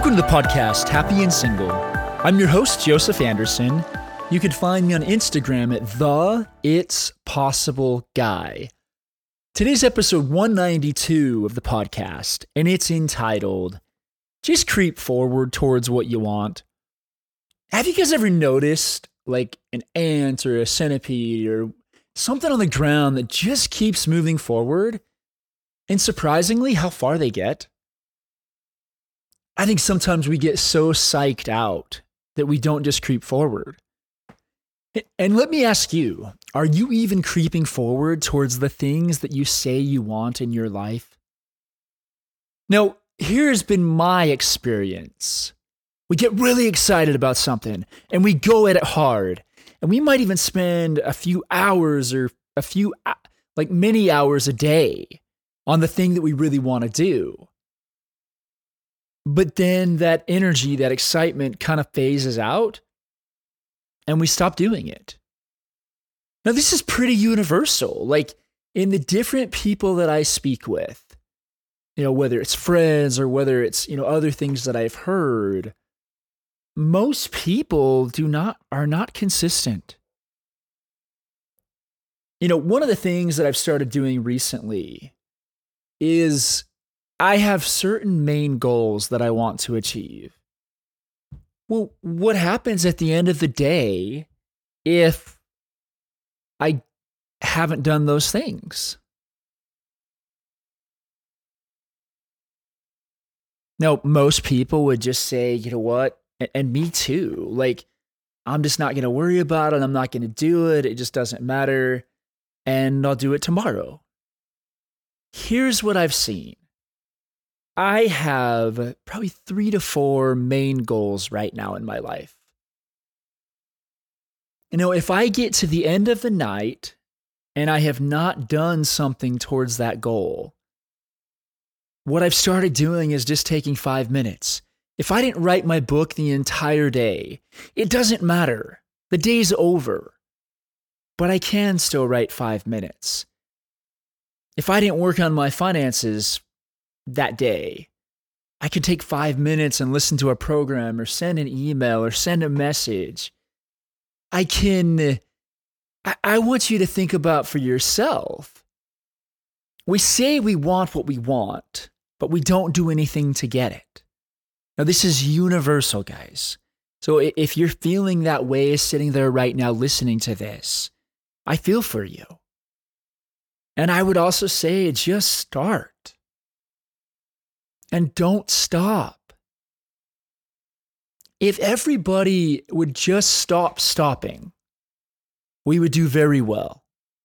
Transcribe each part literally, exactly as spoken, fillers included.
Welcome to the podcast, Happy and Single. I'm your host, Joseph Anderson. You can find me on Instagram at the It's Possible Guy. Today's episode one ninety-two of the podcast, and it's entitled, Just Creep Forward Towards What You Want. Have you guys ever noticed like an ant or a centipede or something on the ground that just keeps moving forward? And surprisingly, how far they get? I think sometimes we get so psyched out that we don't just creep forward. And let me ask you, are you even creeping forward towards the things that you say you want in your life? Now, here's been my experience. We get really excited about something and we go at it hard. And we might even spend a few hours or a few, like many hours a day on the thing that we really want to do. But then that energy, that excitement kind of phases out and we stop doing it. Now, this is pretty universal. Like in the different people that I speak with, you know, whether it's friends or whether it's, you know, other things that I've heard, most people do not, are not consistent. You know, one of the things that I've started doing recently is I have certain main goals that I want to achieve. Well, what happens at the end of the day if I haven't done those things? Now, most people would just say, you know what? And, and me too. Like, I'm just not going to worry about it. I'm not going to do it. It just doesn't matter. And I'll do it tomorrow. Here's what I've seen. I have probably three to four main goals right now in my life. You know, if I get to the end of the night and I have not done something towards that goal, what I've started doing is just taking five minutes. If I didn't write my book the entire day, it doesn't matter. The day's over. But I can still write five minutes. If I didn't work on my finances that day, I could take five minutes and listen to a program or send an email or send a message. I can, I, I want you to think about for yourself. We say we want what we want, but we don't do anything to get it. Now, this is universal, guys. So if you're feeling that way sitting there right now listening to this, I feel for you. And I would also say just start. And don't stop. If everybody would just stop stopping, we would do very well.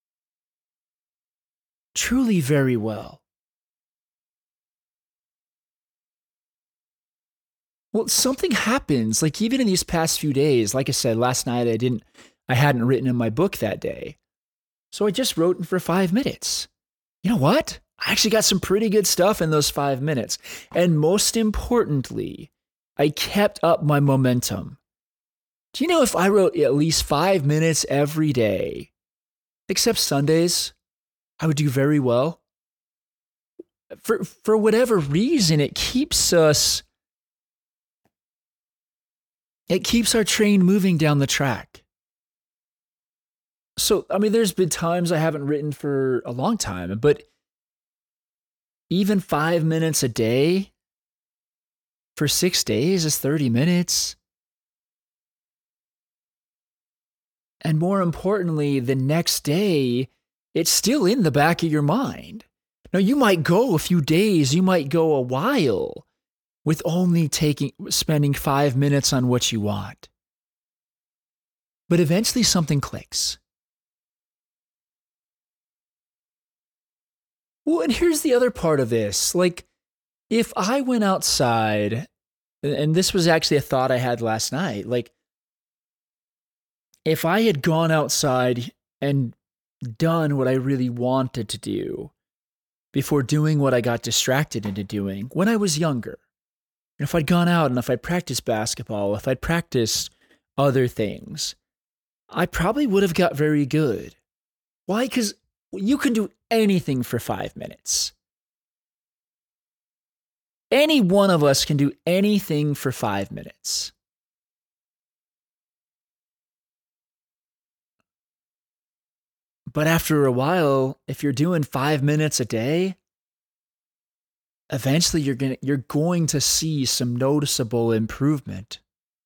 Truly very well. Well, something happens, like even in these past few days, like I said, last night I didn't, I hadn't written in my book that day. So I just wrote for five minutes. You know what? I actually got some pretty good stuff in those five minutes. And most importantly, I kept up my momentum. Do you know if I wrote at least five minutes every day, except Sundays, I would do very well? For, for whatever reason, it keeps us, it keeps our train moving down the track. So, I mean, there's been times I haven't written for a long time, but even five minutes a day for six days is thirty minutes. And more importantly, the next day, it's still in the back of your mind. Now, you might go a few days, you might go a while with only taking, spending five minutes on what you want. But eventually something clicks. Well, and here's the other part of this. Like, if I went outside, and this was actually a thought I had last night, like, if I had gone outside and done what I really wanted to do before doing what I got distracted into doing when I was younger, and if I'd gone out and if I'd practiced basketball, if I'd practiced other things, I probably would have got very good. Why? Because you can do anything for five minutes. Any one of us can do anything for five minutes. But after a while, if you're doing five minutes a day, eventually you're going you're going to see some noticeable improvement.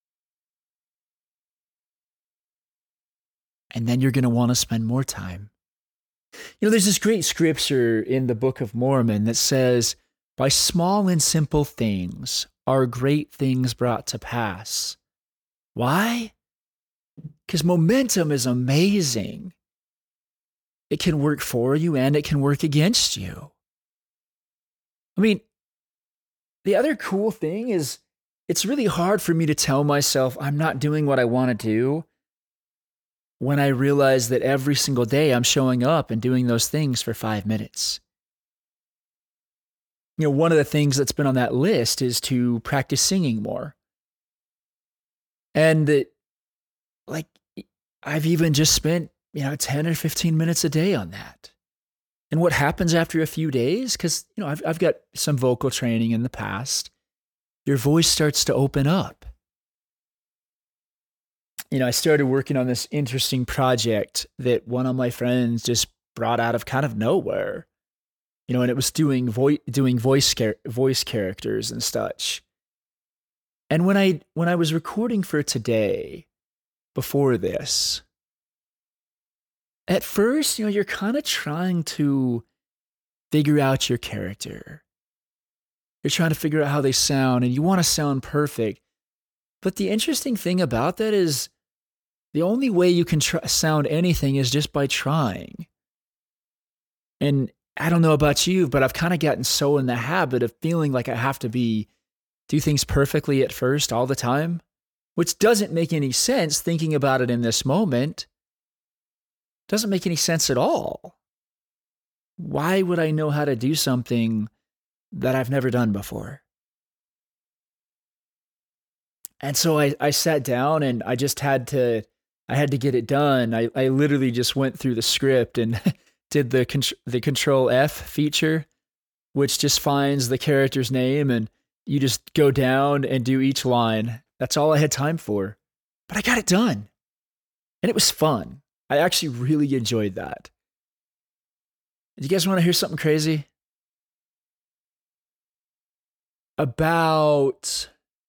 And then you're going to want to spend more time. You know, there's this great scripture in the Book of Mormon that says, by small and simple things are great things brought to pass. Why? Because momentum is amazing. It can work for you and it can work against you. I mean, the other cool thing is it's really hard for me to tell myself I'm not doing what I want to do when I realize that every single day I'm showing up and doing those things for five minutes. You know, one of the things that's been on that list is to practice singing more. And that, like, I've even just spent, you know, ten or fifteen minutes a day on that. And what happens after a few days, because, you know, I've, I've got some vocal training in the past, your voice starts to open up. You know, I started working on this interesting project that one of my friends just brought out of kind of nowhere. You know, and it was doing voice doing voice char- voice characters and such. And when I when I was recording for today, before this, at first, you know, you're kind of trying to figure out your character. You're trying to figure out how they sound, and you want to sound perfect. But the interesting thing about that is the only way you can tr- sound anything is just by trying. And I don't know about you, but I've kind of gotten so in the habit of feeling like I have to be do things perfectly at first all the time, which doesn't make any sense thinking about it in this moment. Doesn't make any sense at all. Why would I know how to do something that I've never done before? And so I, I sat down and I just had to, I had to get it done. I, I literally just went through the script and did the con- the control F feature, which just finds the character's name and you just go down and do each line. That's all I had time for, but I got it done and it was fun. I actually really enjoyed that. Do you guys want to hear something crazy? About,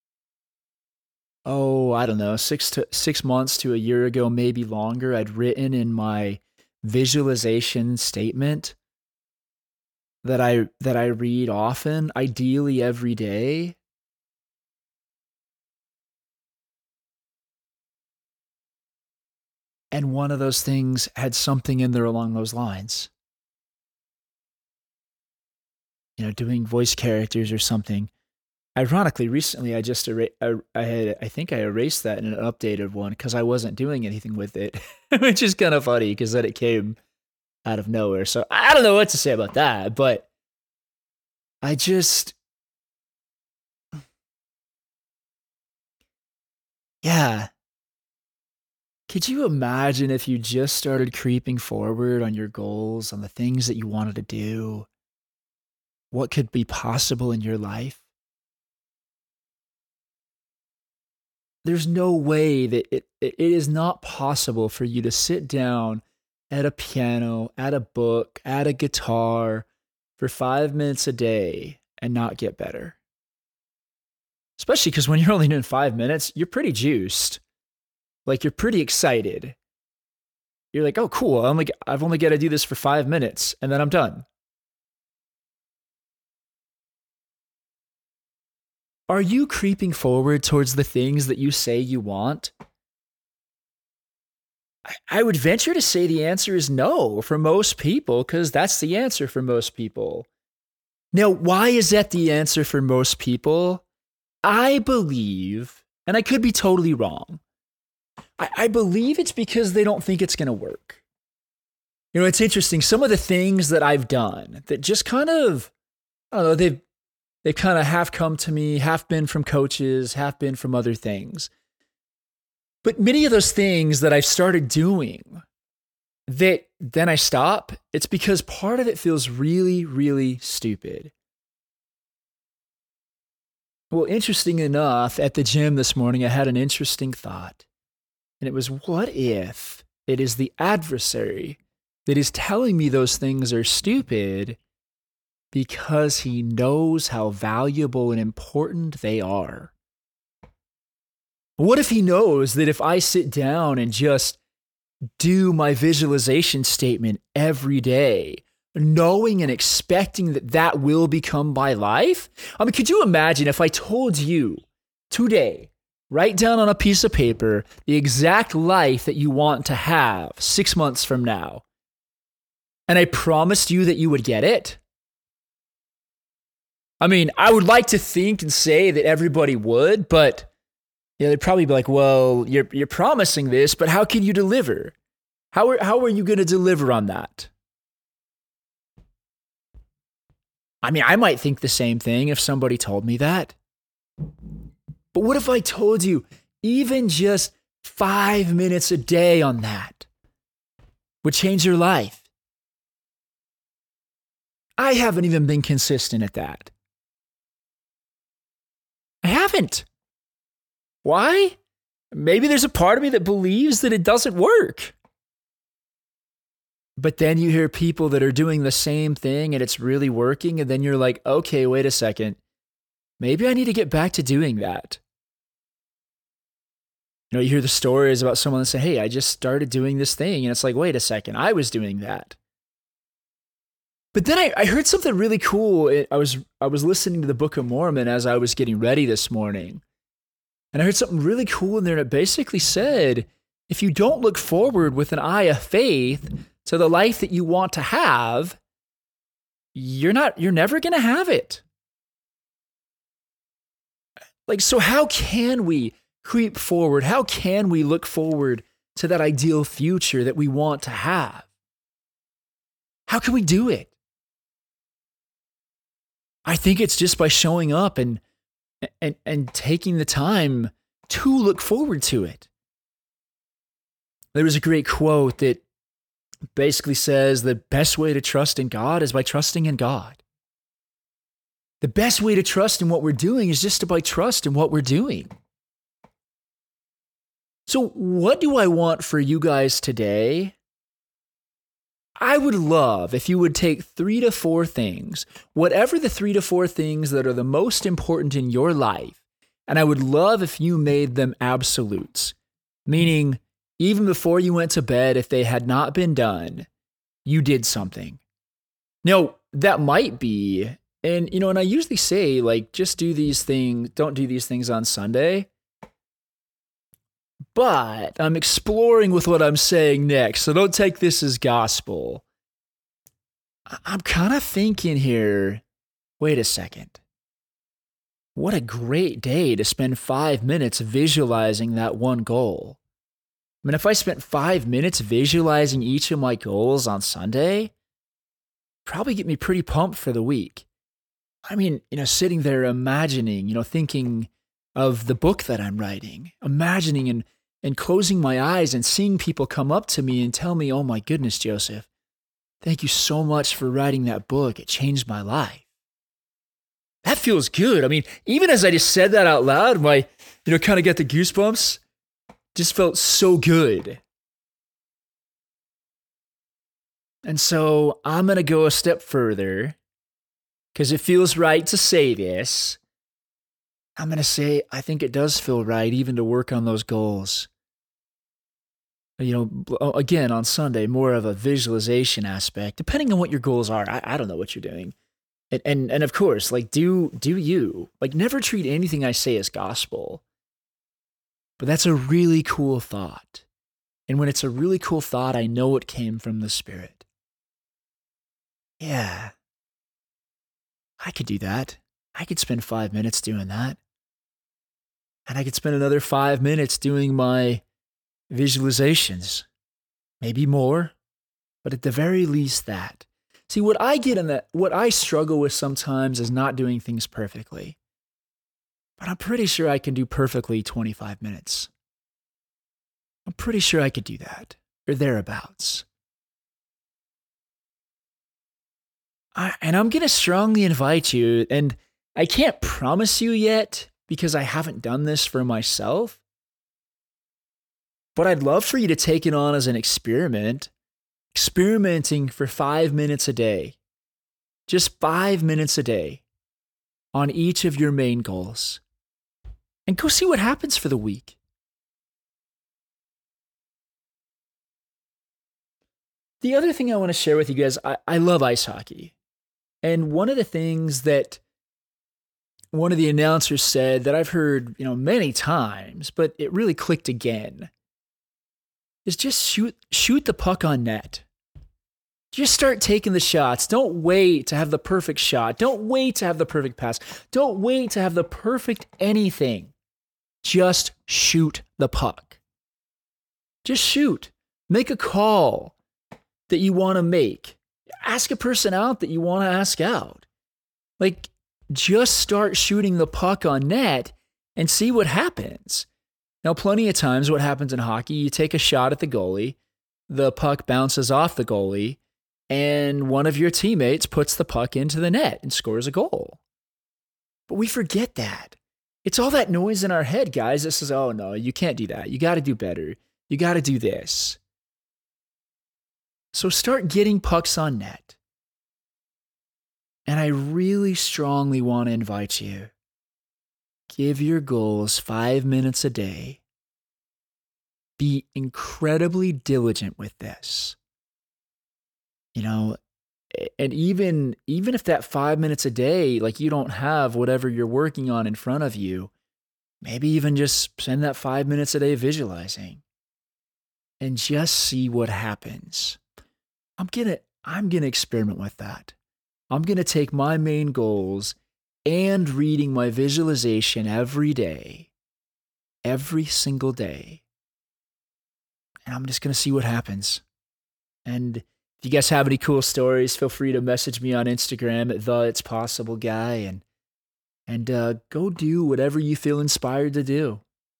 oh, I don't know, six to six months to a year ago, maybe longer, I'd written in my visualization statement that I that I read often, ideally every day. And one of those things had something in there along those lines. You know, doing voice characters or something. Ironically, recently I just era- I, I had I think I erased that in an updated one because I wasn't doing anything with it, which is kind of funny because then it came out of nowhere. So I don't know what to say about that, but I just, yeah. Could you imagine if you just started creeping forward on your goals, on the things that you wanted to do? What could be possible in your life? There's no way that it, it is not possible for you to sit down at a piano, at a book, at a guitar for five minutes a day and not get better. Especially because when you're only doing five minutes, you're pretty juiced. Like, you're pretty excited. You're like, oh, cool. I'm like, I've only got to do this for five minutes and then I'm done. Are you creeping forward towards the things that you say you want? I, I would venture to say the answer is no for most people, because that's the answer for most people. Now, why is that the answer for most people? I believe, and I could be totally wrong, I, I believe it's because they don't think it's going to work. You know, it's interesting. Some of the things that I've done that just kind of, I don't know, they've, they've kind of half come to me, half been from coaches, half been from other things. But many of those things that I've started doing that then I stop, it's because part of it feels really, really stupid. Well, interesting enough, at the gym this morning, I had an interesting thought. And it was, what if it is the adversary that is telling me those things are stupid because he knows how valuable and important they are? What if he knows that if I sit down and just do my visualization statement every day, knowing and expecting that that will become my life? I mean, could you imagine if I told you today, write down on a piece of paper the exact life that you want to have six months from now, and I promised you that you would get it? I mean, I would like to think and say that everybody would, but yeah, they'd probably be like, well, you're you're promising this, but how can you deliver? How are, how are you going to deliver on that? I mean, I might think the same thing if somebody told me that. But what if I told you even just five minutes a day on that would change your life? I haven't even been consistent at that. I haven't. Why? Maybe there's a part of me that believes that it doesn't work. But then you hear people that are doing the same thing and it's really working, and then you're like, okay, wait a second. Maybe I need to get back to doing that. You know, you hear the stories about someone that say, hey, I just started doing this thing. And it's like, wait a second, I was doing that. But then I, I heard something really cool. I was I was listening to the Book of Mormon as I was getting ready this morning. And I heard something really cool in there. And it basically said, if you don't look forward with an eye of faith to the life that you want to have, you're not, you're never going to have it. Like, so how can we creep forward? How can we look forward to that ideal future that we want to have? How can we do it? I think it's just by showing up and and and taking the time to look forward to it. There was a great quote that basically says the best way to trust in God is by trusting in God. The best way to trust in what we're doing is just to by trust in what we're doing. So what do I want for you guys today? I would love if you would take three to four things, whatever the three to four things that are the most important in your life, and I would love if you made them absolutes, meaning even before you went to bed, if they had not been done, you did something. Now, that might be, and you know, and I usually say, like, just do these things, don't do these things on Sunday. But I'm exploring with what I'm saying next, so don't take this as gospel. I'm kind of thinking here, wait a second. What a great day to spend five minutes visualizing that one goal. I mean, if I spent five minutes visualizing each of my goals on Sunday, probably get me pretty pumped for the week. I mean, you know, sitting there imagining, you know, thinking of the book that I'm writing, imagining and and closing my eyes and seeing people come up to me and tell me, oh my goodness, Joseph, thank you so much for writing that book. It changed my life. That feels good. I mean, even as I just said that out loud, my, you know, kind of got the goosebumps. Just felt so good. And so I'm going to go a step further because it feels right to say this. I'm going to say, I think it does feel right even to work on those goals. You know, again, on Sunday, more of a visualization aspect, depending on what your goals are. I, I don't know what you're doing. And, and, and of course, like, do, do you. Like, never treat anything I say as gospel. But that's a really cool thought. And when it's a really cool thought, I know it came from the Spirit. Yeah. I could do that. I could spend five minutes doing that. And I could spend another five minutes doing my visualizations. Maybe more, but at the very least that. See, what I get in that, what I struggle with sometimes is not doing things perfectly. But I'm pretty sure I can do perfectly twenty-five minutes. I'm pretty sure I could do that, or thereabouts. I, and I'm going to strongly invite you, and I can't promise you yet because I haven't done this for myself, but I'd love for you to take it on as an experiment, experimenting for five minutes a day, just five minutes a day on each of your main goals, and go see what happens for the week. The other thing I want to share with you guys, I, I love ice hockey. And one of the things that one of the announcers said that I've heard, you know, many times, but it really clicked again, is just shoot shoot the puck on net. Just start taking the shots. Don't wait to have the perfect shot. Don't wait to have the perfect pass. Don't wait to have the perfect anything. Just shoot the puck. Just shoot. Make a call that you want to make. Ask a person out that you want to ask out. Like, just start shooting the puck on net and see what happens. Now, plenty of times what happens in hockey, you take a shot at the goalie, the puck bounces off the goalie, and one of your teammates puts the puck into the net and scores a goal. But we forget that. It's all that noise in our head, guys, that says, oh no, you can't do that. You got to do better. You got to do this. So start getting pucks on net. And I really strongly want to invite you, give your goals five minutes a day. Be incredibly diligent with this. You know, and even, even if that five minutes a day, like you don't have whatever you're working on in front of you, maybe even just spend that five minutes a day visualizing and just see what happens. I'm gonna, I'm gonna experiment with that. I'm gonna take my main goals and reading my visualization every day, every single day. And I'm just gonna see what happens. And if you guys have any cool stories, feel free to message me on Instagram at the It's Possible Guy, and and uh, go do whatever you feel inspired to do.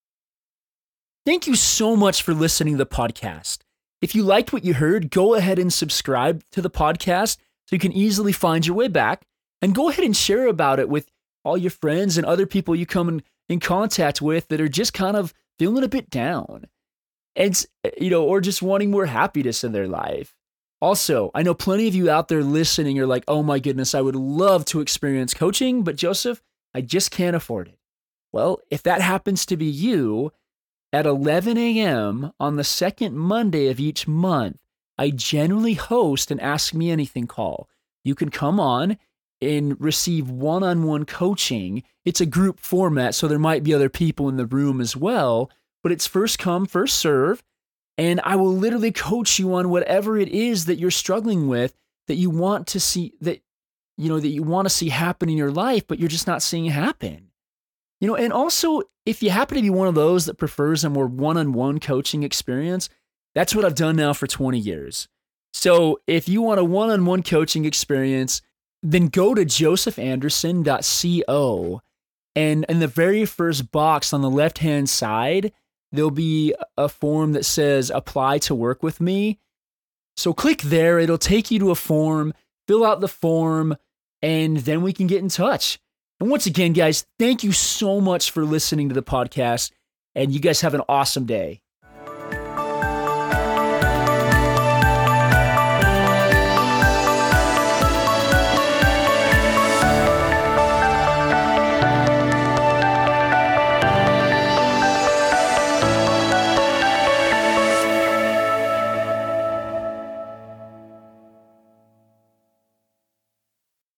Thank you so much for listening to the podcast. If you liked what you heard, go ahead and subscribe to the podcast so you can easily find your way back, and go ahead and share about it with all your friends and other people you come in, in contact with that are just kind of feeling a bit down, and, you know, or just wanting more happiness in their life. Also, I know plenty of you out there listening are like, oh my goodness, I would love to experience coaching, but Joseph, I just can't afford it. Well, if that happens to be you, at eleven a.m. on the second Monday of each month, I generally host an Ask Me Anything call. You can come on and receive one-on-one coaching. It's a group format, so there might be other people in the room as well, but it's first come, first serve, and I will literally coach you on whatever it is that you're struggling with, that you want to see, that, you know, that you want to see happen in your life, but you're just not seeing it happen. You know, and also, if you happen to be one of those that prefers a more one-on-one coaching experience, that's what I've done now for twenty years. So if you want a one-on-one coaching experience, then go to joseph anderson dot co, and in the very first box on the left-hand side, there'll be a form that says apply to work with me. So click there, it'll take you to a form, fill out the form, and then we can get in touch. And once again, guys, thank you so much for listening to the podcast, and you guys have an awesome day.